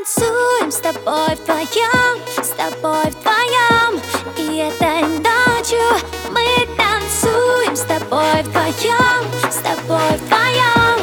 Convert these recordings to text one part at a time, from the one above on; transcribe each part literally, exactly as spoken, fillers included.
танцуем с тобой вдвоем, с тобой вдвоем. И этой ночью мы танцуем с тобой вдвоем, с тобой вдвоем.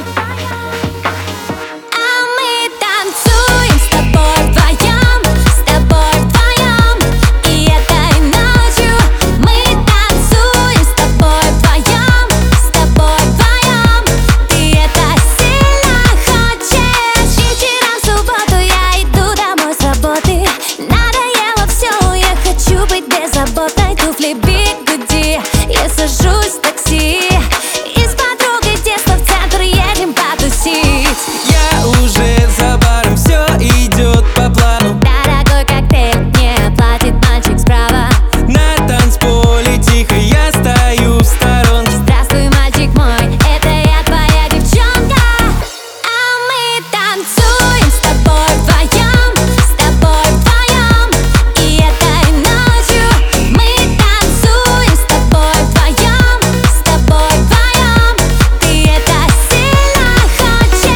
А мы танцуем с тобой вдвоем, с тобой вдвоем. И этой ночью мы танцуем с тобой вдвоем, с тобой вдвоем. Ты это сильно хочешь. Вечером в субботу я иду домой с работы. Надоело все, я хочу быть беззаботной. Туфли бигуди, я сажусь в такси и с подругой детства в центр едем потусить. Я уже за баром, все идет по плану. Дорогой коктейль мне платит мальчик справа. На танцполе тихо, я стою в сторонке. Здравствуй, мальчик мой, это я твоя девчонка. А мы танцуем с тобой вдвоем, с тобой вдвоем. И этой ночью мы танцуем с тобой вдвоем, с тобой вдвоем. Ты это сильно хочешь.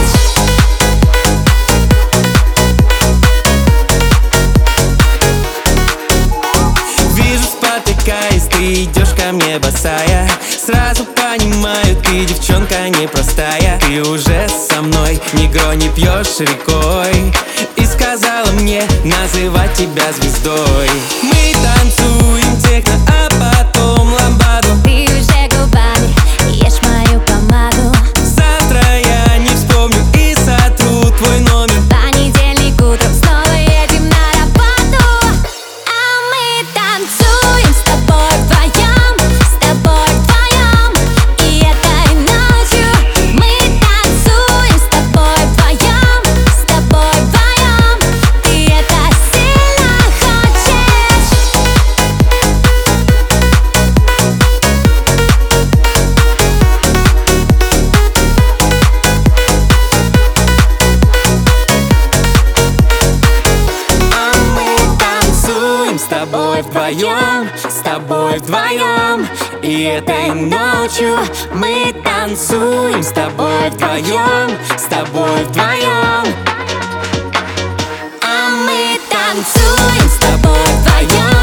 Вижу, спотыкаясь, ты идешь ко мне босая. Сразу понимаю, ты девчонка непростая. Ты уже со мной, негро не пьешь рекой. И сказала мне называть тебя звездой. Мы танцуем техно, а потом ламбаду. Ты уже губами ешь мою помаду. Завтра я не вспомню и сотру твой номер. Понедельник утром снова едем на работу. А мы танцуем с тобой вдвоем, с тобой вдвоем. И этой ночью мы танцуем с тобой вдвоем, с тобой вдвоем. Ты это сильно хочешь. А мы танцуем с тобой вдвоем, с тобой вдвоем. И этой ночью мы танцуем с тобой вдвоем, с тобой вдвоем. А мы танцуем с тобой вдвоем.